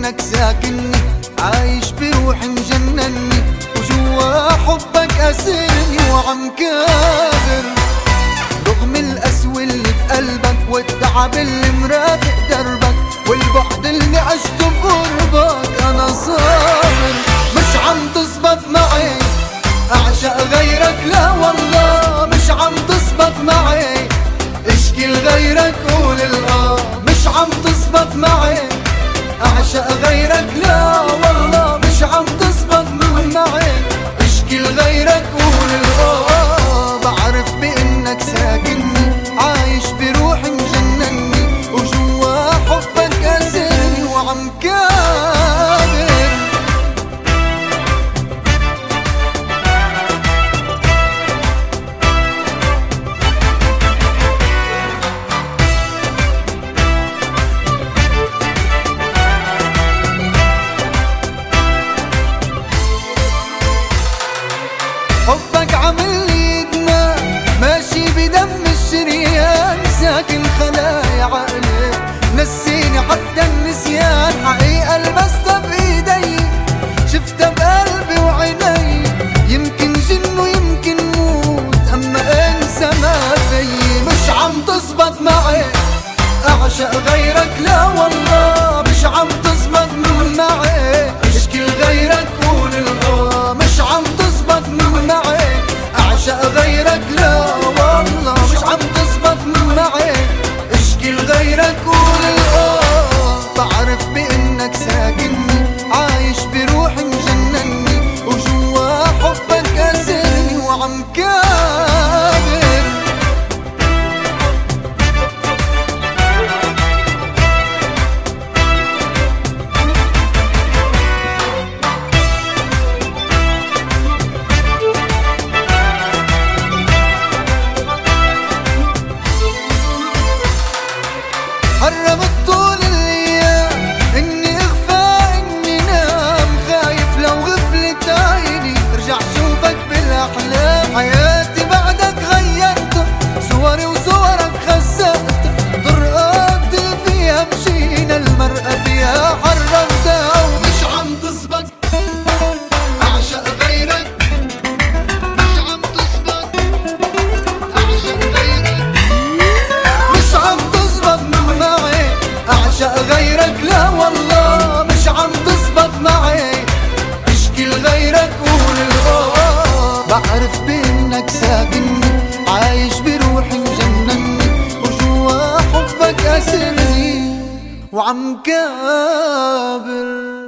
بانك ساكنني، عايش بروحي مجنني، وجوا حبك اسرني وعم كابر. رغم القسوة اللي بقلبك والتعب اللي مرافق دربك والبعد اللي عشته بقربك، انا صابر. مش عم تزبط معي اعشق غيرك، لا والله مش عم تزبط معي اشكي لغيرك قول الاه. مش عم تزبط معي اعشق غيرك، لا والله مش عم تزبط معي اشكي لغيرك قول الاه. بعرف بانك ساكنني، عايش بروحي مجنني، وجوا حبك اسرني وعم كابر. حبك عامل لي ادمان ماشي بدم الشريان، ساكن خلايا عقلي نسيني حتى النسيان. حقيقة لمستها بايدي شفتها بقلبي وعيني، يمكن جن ويمكن موت اما انسى ما في. مش عم تزبط معي اعشق غيرك، لا والله مش عم تزبط معي اشكي لغيرك قول الاه. مش عم تزبط معي اعشق غيرك، لا والله مش عم تزبط معي اشكي لغيرك قول الاه. بعرف بانك ساكنني، عايش بروحي مجنني، وجوا حبك اسرني وعم كابر. حرمت طول الايام اني اغفى اني نام، خايف لو غفلت عيني ارجع شوفك بالاحلام. حياتي بعدك غيرتها، صوري وصورك خسرتها، طرقات اللي فيها مشينا المرأة فيها حرمتها. ومش عم تزبط اعشق غيرك، مش عم تزبط اعشق غيرك، مش عم تزبط معي اعشق غيرك، لا والله مش عم تزبط معي اشكي لغيرك قول الاه. بعرف بانك ساكنني، عايش بروحي مجنني، وجوا حبك اسرني وعم كابر.